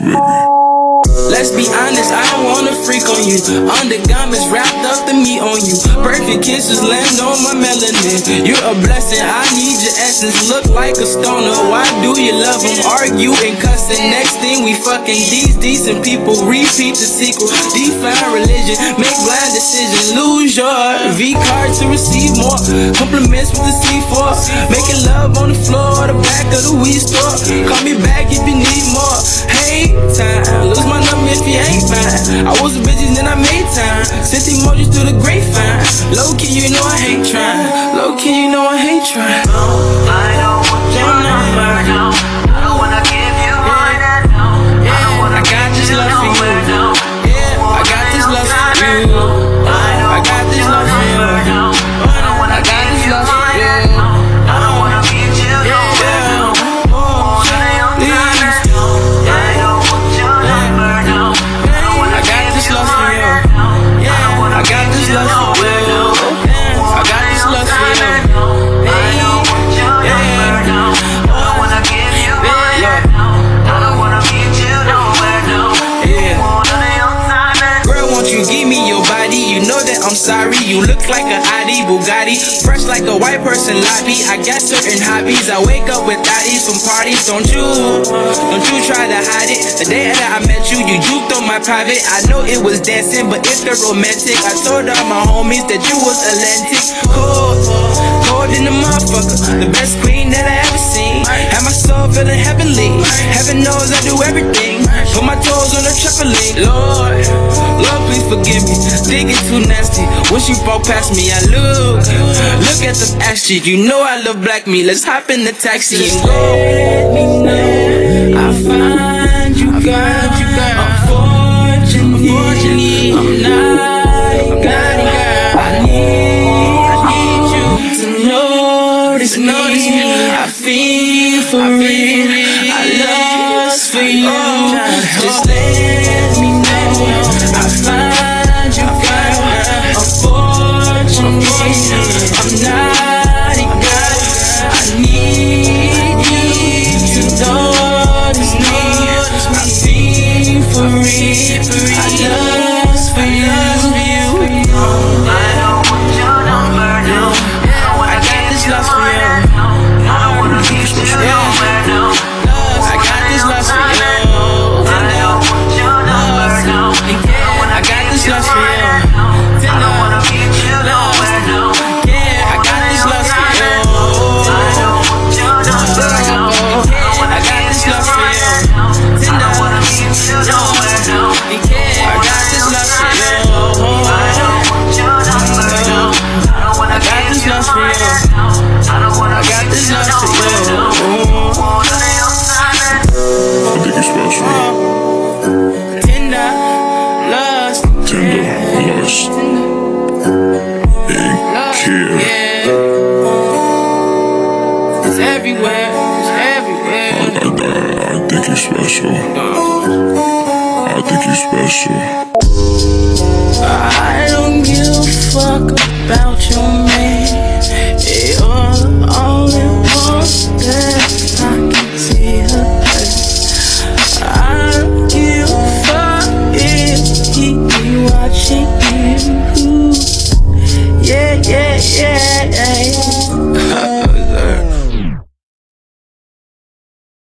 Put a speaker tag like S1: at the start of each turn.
S1: baby.
S2: Let's be honest, I don't wanna freak on you. Undergarments wrapped up the meat on you. Perfect kisses land on my melanin. You're a blessing, I need your essence. Look like a stoner, why do you love him? Argue and cussing, next thing we fucking. These decent people repeat the sequel. Define religion, make blind decisions. Lose your V card to receive more. Compliments with the C4. Making love on the floor, the back of the weed store. Call me back if you need more. Hey, time, lose my number if you ain't fine. I was a bitch and then I made time. Sent emojis through the grapevine. Low key, you know I hate trying. Low key, you know I hate trying.
S3: I don't want your number, no. I don't wanna give you mine, no. I don't wanna
S2: got this love for you. Yeah, I got this love for you. I got this love for you.
S3: I don't wanna give you mine, no. I don't wanna give you nowhere, no.
S2: I'm sorry, you look like an Audi Bugatti, fresh like a white person lobby. I got certain hobbies, I wake up with thotties from parties. Don't you try to hide it. The day that I met you, you juked on my private. I know it was dancing, but it's the romantic. I told all my homies that you was Atlantic. Cold in the motherfucker, the best queen that I ever seen. Had my soul feeling heavenly. Heaven knows I do everything. Put my toes on the trampoline. Lord, please forgive me. Thinking too nasty. When she walk past me, I look at the ass cheek. You know I love black me. Let's hop in the taxi and go.
S4: Let me know I find you, girl. Unfortunately, I'm not a girl. I need you to notice me. I feel for real. I lust for you. Just let me know I find you, girl. Unfortunately, I'm not a girl. I need you to notice me. I feel for real. I lust for you.
S3: I don't want your number, no. I got this lust for you. I don't wanna give you nowhere, no.
S2: I got this lust for you.
S3: I don't want your number, no.
S2: I got this lust for you.
S3: I don't wanna give you nowhere, no.
S2: Yeah, I got this lust for you.
S3: I don't want your number, no.
S2: I got this lust for you.
S3: I don't wanna give you nowhere, no.
S2: I got this lust for you.
S3: I don't want your number, no. I don't wanna give
S2: this
S3: you
S2: lust for you.
S3: I don't wanna
S2: I got
S3: give
S2: this
S3: you
S2: lust for
S3: nowhere,
S2: you.
S3: no.
S1: I think it's special.
S2: Tender lust.
S1: Tender lust. Care.
S2: Yeah. It's everywhere. It's everywhere.
S1: I think he's special. I think he's special.
S4: I don't give a fuck about your man. You're the only one that I can see her. I don't give a fuck if he be watching you. Yeah.